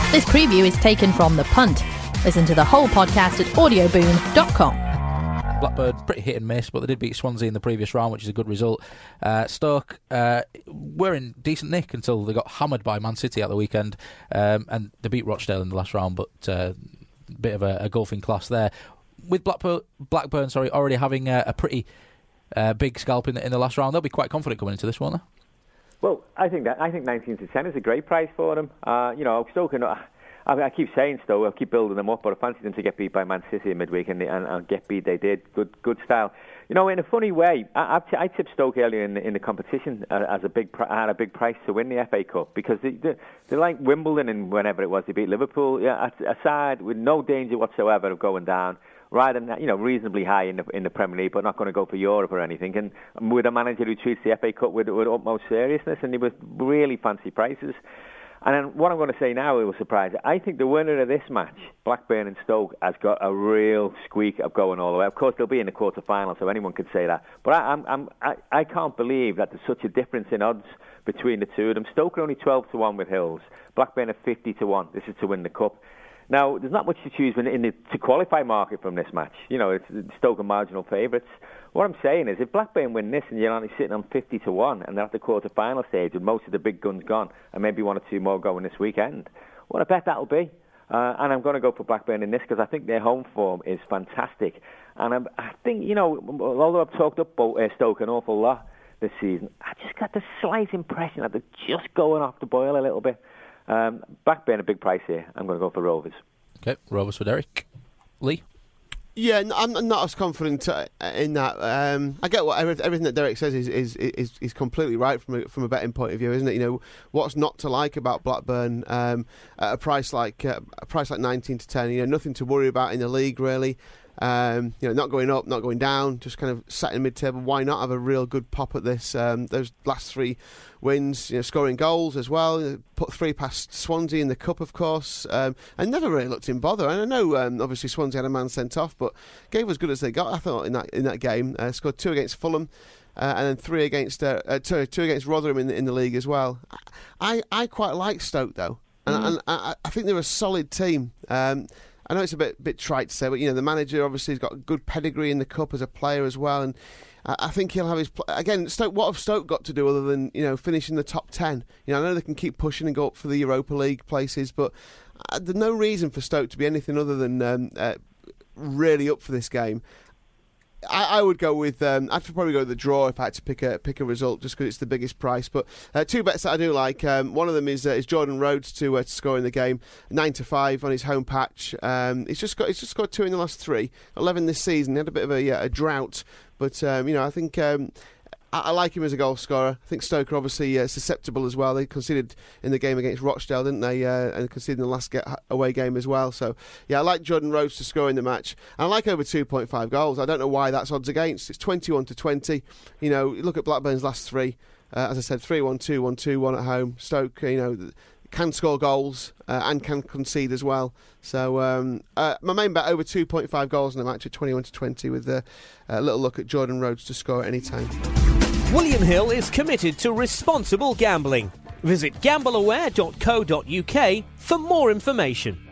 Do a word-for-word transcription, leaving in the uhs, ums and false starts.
This preview is taken from The Punt. Listen to the whole podcast at audioboom dot com. Blackburn, pretty hit and miss, but they did beat Swansea in the previous round, which is a good result. Uh, Stoke uh, were in decent nick until they got hammered by Man City at the weekend, um, and they beat Rochdale in the last round, but a uh, bit of a, a golfing class there. With Blackburn, Blackburn sorry, already having a, a pretty uh, big scalp in the, in the last round, they'll be quite confident coming into this one, won't they? Well, I think that I think nineteen to ten is a great price for them. Uh, you know, Stoke are not... I, I keep saying Stoke, I keep building them up, but I fancy them to get beat by Man City in midweek, and, they, and, and get beat they did. Good good style. You know, in a funny way, I, I, t- I tipped Stoke earlier in the, in the competition uh, as a big, pr- had a big price to win the F A Cup, because they, they, they're like Wimbledon and whenever it was they beat Liverpool, yeah, a side with no danger whatsoever of going down, rather than, you know, reasonably high in the in the Premier League, but not going to go for Europe or anything, and with a manager who treats the F A Cup with, with utmost seriousness, and they were really fancy prices. And then what I'm going to say now, it will surprise you. I think the winner of this match, Blackburn and Stoke, has got a real squeak of going all the way. Of course, they'll be in the quarter-final, so anyone could say that. But I, I'm, I'm, I, I can't believe that there's such a difference in odds between the two of them. Stoke are only twelve to one with Hills. Blackburn are fifty to one. This is to win the Cup. Now, there's not much to choose in the to qualify market from this match. You know, it's Stoke are marginal favourites. What I'm saying is, if Blackburn win this and you're only sitting on fifty to one, and they're at the quarter-final stage with most of the big guns gone, and maybe one or two more going this weekend, what a bet that'll be. Uh, and I'm going to go for Blackburn in this, because I think their home form is fantastic. And I'm, I think, you know, although I've talked up uh, Stoke an awful lot this season, I just got the slight impression that they're just going off the boil a little bit. Um, Blackburn a big price here. I'm going to go for Rovers. Okay, Rovers for Derek. Lee? Yeah, I'm not as confident in that. Um, I get what everything that Derek says is is, is, is completely right from a, from a betting point of view, isn't it? You know, what's not to like about Blackburn um, at a price like uh, a price like nineteen to ten? You know, nothing to worry about in the league really. Um, you know, not going up, not going down, just kind of sat in mid-table. Why not have a real good pop at this? Um, those last three wins, you know, scoring goals as well. Put three past Swansea in the Cup, of course, um, and never really looked in bother. And I know, um, obviously, Swansea had a man sent off, but gave as good as they got, I thought, in that in that game. Uh, scored two against Fulham. Uh, and then three against uh, uh, two, two against Rotherham in the, in the league as well. I, I quite like Stoke though, and, mm. and I, I think they're a solid team. Um, I know it's a bit bit trite to say, but you know the manager obviously has got a good pedigree in the Cup as a player as well, and I, I think he'll have his pl- again. Stoke, what have Stoke got to do other than you know finish in the top ten? You know, I know they can keep pushing and go up for the Europa League places, but uh, there's no reason for Stoke to be anything other than um, uh, really up for this game. I, I would go with. Um, I'd probably go with the draw if I had to pick a pick a result, just because it's the biggest price. But uh, two bets that I do like. Um, one of them is uh, is Jordan Rhodes to uh, to score in the game, nine to five on his home patch. Um, he's just got he's just scored two in the last three, eleven this season. He had a bit of a, yeah, a drought, but um, you know I think. Um, I like him as a goal scorer. I think Stoke are obviously uh, susceptible as well. They conceded in the game against Rochdale, didn't they? Uh, and conceded in the last get away game as well. So, yeah, I like Jordan Rhodes to score in the match. And I like over two point five goals. I don't know why that's odds against. It's twenty-one to twenty. You know, look at Blackburn's last three. Uh, as I said, three one two, one two one at home. Stoke, you know, can score goals uh, and can concede as well. So um, uh, my main bet over two point five goals in the match at twenty-one to twenty with a, a little look at Jordan Rhodes to score at any time. William Hill is committed to responsible gambling. Visit gamble aware dot co dot uk for more information.